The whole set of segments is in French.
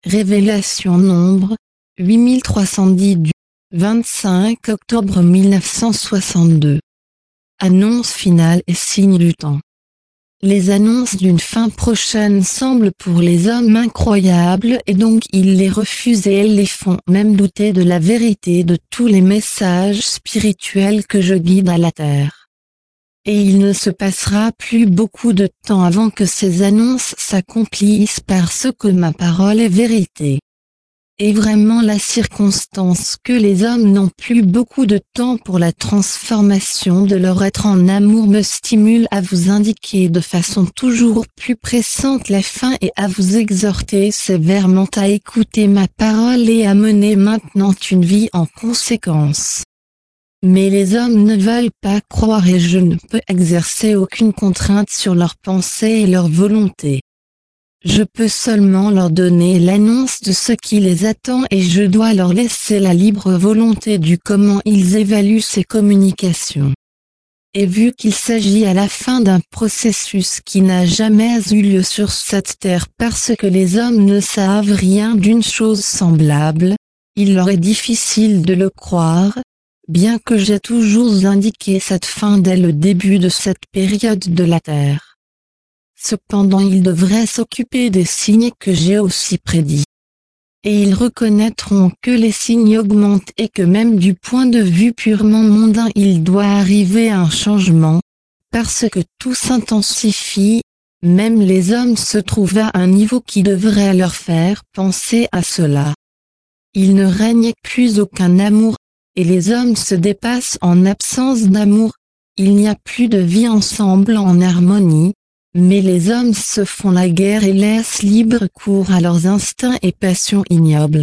Révélation Nombre, 8310 du 25 octobre 1962. Annonce finale et signe du temps. Les annonces d'une fin prochaine semblent pour les hommes incroyables et donc ils les refusent et elles les font même douter de la vérité de tous les messages spirituels que je guide à la terre. Et il ne se passera plus beaucoup de temps avant que ces annonces s'accomplissent parce que ma parole est vérité. Et vraiment la circonstance que les hommes n'ont plus beaucoup de temps pour la transformation de leur être en amour me stimule à vous indiquer de façon toujours plus pressante la fin et à vous exhorter sévèrement à écouter ma parole et à mener maintenant une vie en conséquence. Mais les hommes ne veulent pas croire et je ne peux exercer aucune contrainte sur leurs pensées et leur volonté. Je peux seulement leur donner l'annonce de ce qui les attend et je dois leur laisser la libre volonté du comment ils évaluent ces communications. Et vu qu'il s'agit à la fin d'un processus qui n'a jamais eu lieu sur cette terre parce que les hommes ne savent rien d'une chose semblable, il leur est difficile de le croire, bien que j'ai toujours indiqué cette fin dès le début de cette période de la Terre. Cependant ils devraient s'occuper des signes que j'ai aussi prédits. Et ils reconnaîtront que les signes augmentent et que même du point de vue purement mondain il doit arriver un changement, parce que tout s'intensifie, même les hommes se trouvent à un niveau qui devrait leur faire penser à cela. Il ne règne plus aucun amour, et les hommes se dépassent en absence d'amour, il n'y a plus de vie ensemble en harmonie. Mais les hommes se font la guerre et laissent libre cours à leurs instincts et passions ignobles.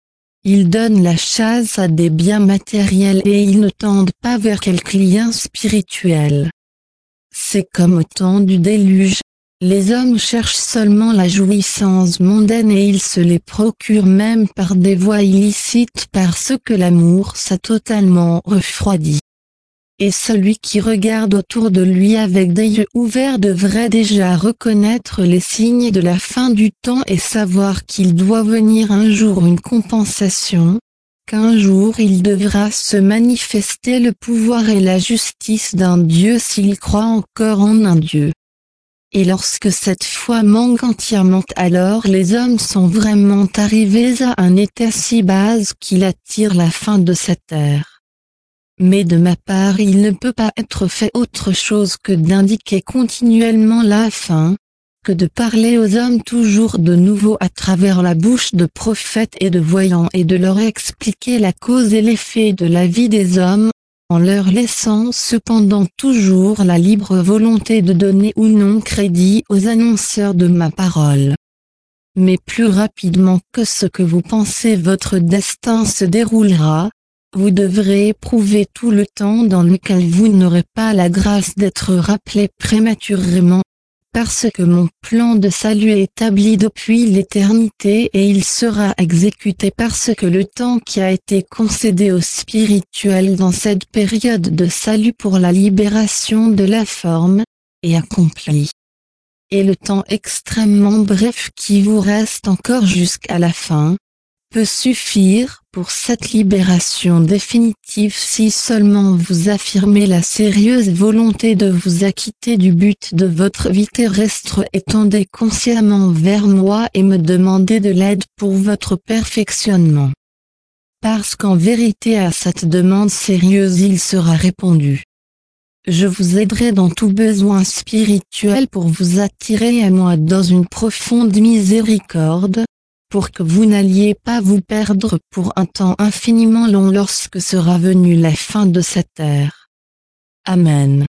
Ils donnent la chasse à des biens matériels et ils ne tendent pas vers quelque lien spirituel. C'est comme au temps du déluge, les hommes cherchent seulement la jouissance mondaine et ils se les procurent même par des voies illicites parce que l'amour s'est totalement refroidi. Et celui qui regarde autour de lui avec des yeux ouverts devrait déjà reconnaître les signes de la fin du temps et savoir qu'il doit venir un jour une compensation, qu'un jour il devra se manifester le pouvoir et la justice d'un Dieu s'il croit encore en un Dieu. Et lorsque cette foi manque entièrement, alors les hommes sont vraiment arrivés à un état si bas qu'il attire la fin de cette ère. Mais de ma part il ne peut pas être fait autre chose que d'indiquer continuellement la fin, que de parler aux hommes toujours de nouveau à travers la bouche de prophètes et de voyants et de leur expliquer la cause et l'effet de la vie des hommes, en leur laissant cependant toujours la libre volonté de donner ou non crédit aux annonceurs de ma parole. Mais plus rapidement que ce que vous pensez votre destin se déroulera, vous devrez éprouver tout le temps dans lequel vous n'aurez pas la grâce d'être rappelé prématurément, parce que mon plan de salut est établi depuis l'éternité et il sera exécuté parce que le temps qui a été concédé aux spirituels dans cette période de salut pour la libération de la forme, est accompli. Et le temps extrêmement bref qui vous reste encore jusqu'à la fin, peut suffire pour cette libération définitive si seulement vous affirmez la sérieuse volonté de vous acquitter du but de votre vie terrestre et tendez consciemment vers moi et me demandez de l'aide pour votre perfectionnement. Parce qu'en vérité à cette demande sérieuse il sera répondu. Je vous aiderai dans tout besoin spirituel pour vous attirer à moi dans une profonde miséricorde, pour que vous n'alliez pas vous perdre pour un temps infiniment long lorsque sera venue la fin de cette ère. Amen.